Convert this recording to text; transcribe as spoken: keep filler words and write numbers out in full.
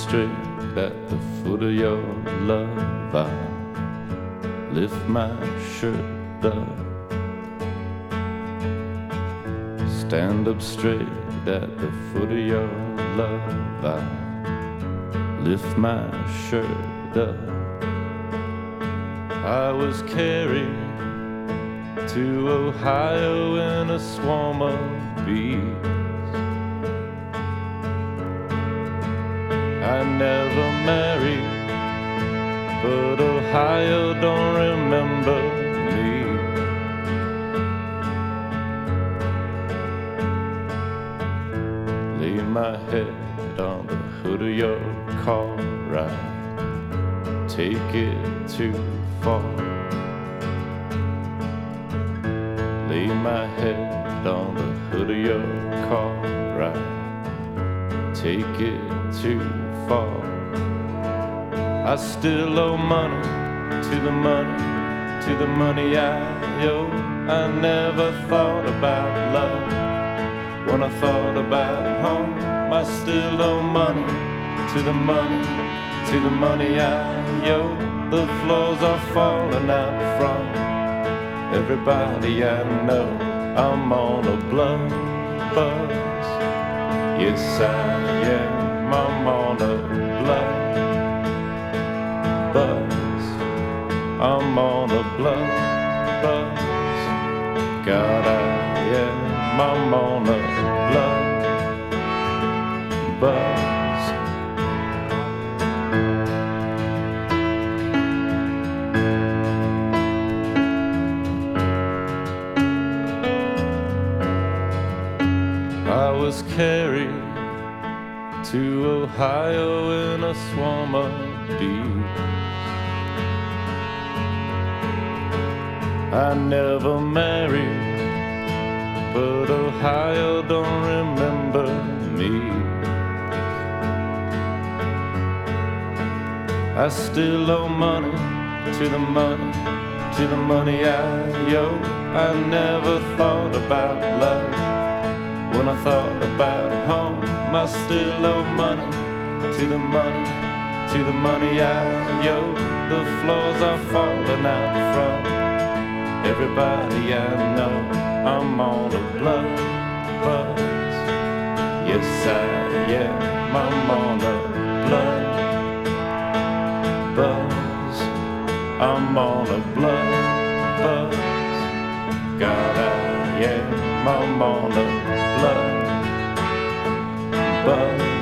straight at the foot of your love. I lift my shirt up, stand up straight at the foot of your love. I lift my shirt up. I was carried to Ohio in a swarm of bees. I never married, but Ohio don't remember me. Lay my head on the hood of your car, I take it too far. Lay my head on the hood of your car, I take it too far. I still owe money to the money, to the money I owe. I never thought about love when I thought about home. I still owe money to the money, to the money I owe. The floors are falling out from everybody I know. I'm on a blood buzz. Yes, I am. I'm on a blood buzz. I'm on a blood buzz. God, I am. I'm on a blood buzz. I was carried to Ohio in a swarm of bees. I never married, but Ohio don't remember me. I still owe money to the money, to the money I owe. I never thought about love when I thought about home. I still owe money to the money, to the money I owe. The floors are falling out from everybody I know. I'm on a blood buzz. Yes, I am. I'm on a blood buzz. I'm on a blood buzz. God, I am. I'm on a blood buzz.